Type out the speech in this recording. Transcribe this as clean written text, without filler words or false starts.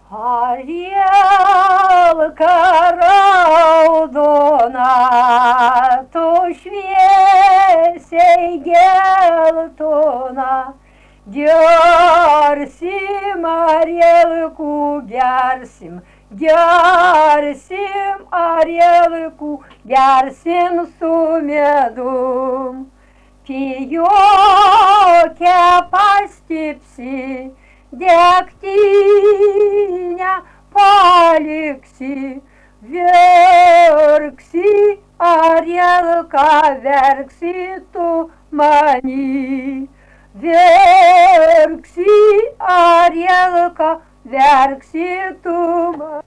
Arielka raudona, tu šviesiai geltona, gersim, Arielkų, gersim, gersim, Arielkų, gersim su medum. Pijokę pastipsi, degtinę paliksi, verksi, Arielka, verksi tu mani. Verksi, Arielka, verksi tu mani.